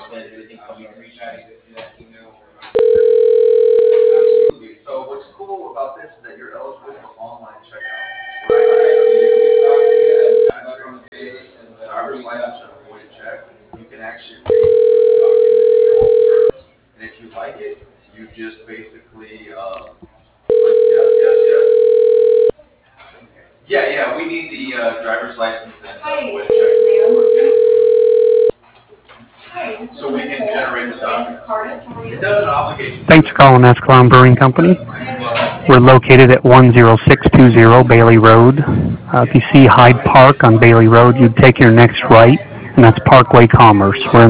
Absolutely. So what's cool about this is that you're eligible for online checkout. That's great. Driver's license and a voided check. You can actually read through the document in your own terms, and if you like it, you just basically click yes, yes, yes. Yeah, yeah. We need the driver's license and voided check. So we can generate the documents. It doesn't obligate you. Thanks for calling Escalon Brewing Company. We're located at 10620 Bailey Road. If you see Hyde Park on Bailey Road, you'd take your next right, and that's Parkway Commerce. We're